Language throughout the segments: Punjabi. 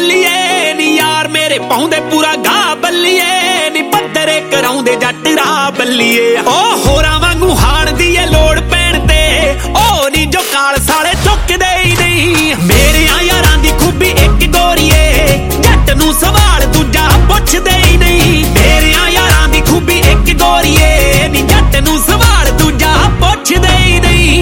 ਬੱਲੀਏ ਨੀ ਯਾਰ ਮੇਰੇ ਪਾਉਂਦੇ ਪੂਰਾ ਗਾ ਬੱਲੀਏ ਨੀ ਪੱਧਰੇ ਕਰਾਉਂਦੇ ਜੱਟ ਰਾਹ ਬੱਲੀਏ ਉਹ ਹੋਰਾਂ ਵਾਂਗੂ ਹਾਣ ਦੀ ਏ ਲੋੜ ਪੈਣ ਤੇ ਉਹ ਨੀ ਜੋ ਕਾਲ ਸਾਲੇ ਚੁੱਕਦੇ ਹੀ ਨਹੀਂ ਮੇਰਿਆਂ ਯਾਰਾਂ ਦੀ ਖੂਬੀ ਇੱਕ ਗੋਰੀਏ ਜੱਟ ਨੂੰ ਸਵਾਲ ਦੂਜਾ ਪੁੱਛਦੇ ਹੀ ਨਹੀਂ ਮੇਰਿਆਂ ਯਾਰਾਂ ਦੀ ਖੂਬੀ ਇੱਕ ਗੋਰੀਏ ਨੀ ਜੱਟ ਨੂੰ ਸਵਾਲ ਦੂਜਾ ਪੁੱਛਦੇ ਹੀ ਨਹੀਂ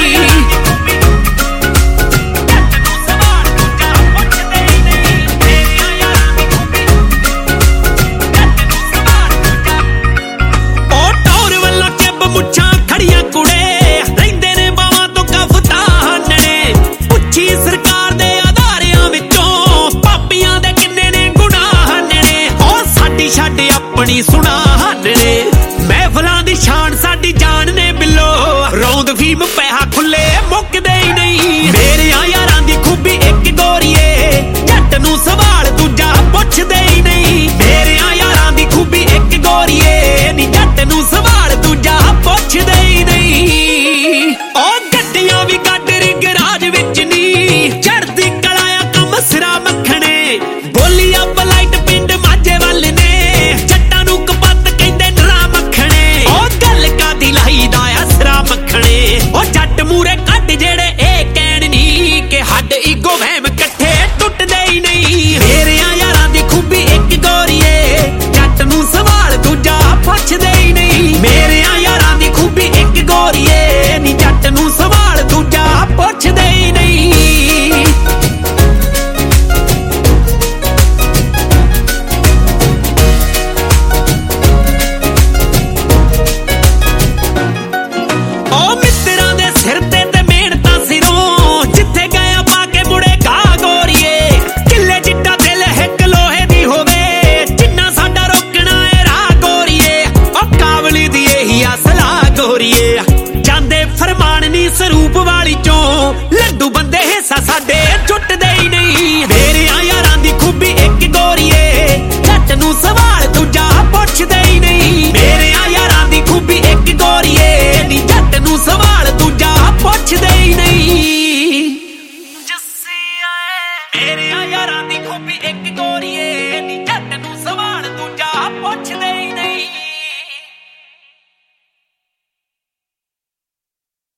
ਮੁੱਛਾਂ ਖੜੀਆਂ ਕੁੜੇ ਰਹਿੰਦੇ ਨੇ ਬਾਵਾਂ ਤੋਂ ਕਫਤਾਂ ਹਾਨਣੇ ਪੁੱਛੀ ਸਰਕਾਰ ਦੇ ਅਦਾਰਿਆਂ ਵਿੱਚੋਂ ਪਾਪੀਆਂ ਦੇ ਕਿੰਨੇ ਨੇ ਗੁਨਾਹ ਹਾਨਣੇ ਉਹ ਸਾਡੀ ਛੱਡ ਆਪਣੀ ਸੁਣਾ ਹਾਨਣੇ ਮਹਿਫਲਾਂ ਦੀ ਸ਼ਾਨ ਸਾਡੀ ਜਾਨ ਨੇ ਬਿੱਲੋ ਰੌਂਦ ਫੀਮ ਪੈਸਾ ਖੁੱਲੇ ਮੁੱਕਦੇ ਹੀ ਨਹੀਂ ਮੇਰਿਆਂ ਯਾਰਾਂ ਦੀ ਖੂਬੀ ਇੱਕ ਗੋਰੀਏ ਜੱਟ ਨੂੰ ਸਵਾਲ ਦੂਜਾ ਪੁੱਛਦੇ ਹੀ ਨਹੀਂ ਮੇਰਿਆਂ ਯਾਰਾਂ ਦੀ ਖੂਬੀ ਇੱਕ ਗੋਰੀਏ ਨੀ ਜੱਟ ਨੂੰ ਸਵਾਲ ਦੂਜਾ ਪੁੱਛਦੇ